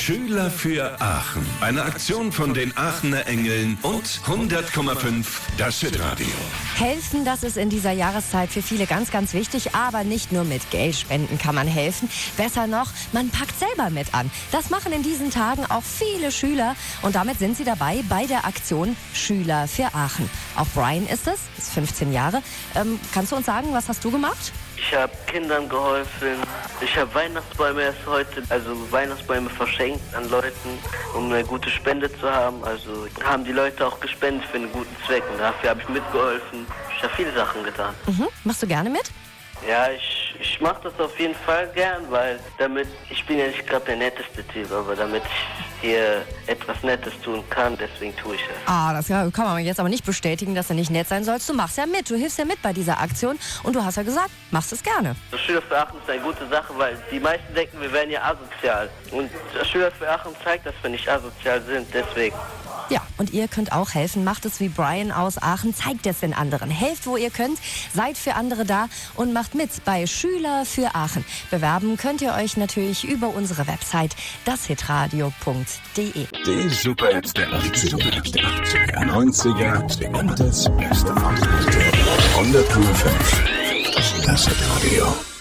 Schüler für Aachen. Eine Aktion von den Aachener Engeln und 100,5 das Hitradio. Helfen, das ist in dieser Jahreszeit für viele ganz, ganz wichtig. Aber nicht nur mit Geldspenden kann man helfen. Besser noch, man packt selber mit an. Das machen in diesen Tagen auch viele Schüler. Und damit sind sie dabei bei der Aktion Schüler für Aachen. Auch Brian ist 15 Jahre. Kannst du uns sagen, was hast du gemacht? Ich habe Kindern geholfen. Ich habe Weihnachtsbäume erst heute, Weihnachtsbäume verschenkt an Leuten, um eine gute Spende zu haben. Also haben die Leute auch gespendet für einen guten Zweck und dafür habe ich mitgeholfen. Ich habe viele Sachen getan. Machst du gerne mit? Ja, ich mache das auf jeden Fall gern, weil ich bin ja nicht gerade der netteste Typ, aber damit ich hier etwas Nettes tun kann, deswegen tue ich es. Das kann man jetzt aber nicht bestätigen, dass du nicht nett sein sollst. Du machst ja mit, du hilfst ja mit bei dieser Aktion und du hast ja gesagt, machst es gerne. Schüler für Aachen ist eine gute Sache, weil die meisten denken, wir wären ja asozial. Und Schüler für Aachen zeigt, dass wir nicht asozial sind, deswegen. Ja, und ihr könnt auch helfen. Macht es wie Brian aus Aachen. Zeigt es den anderen. Helft, wo ihr könnt. Seid für andere da und macht mit bei Schüler für Aachen. Bewerben könnt ihr euch natürlich über unsere Website dashitradio.de. Die Super-Apps der 80er, 90er und das Beste von 100,5 das Hitradio.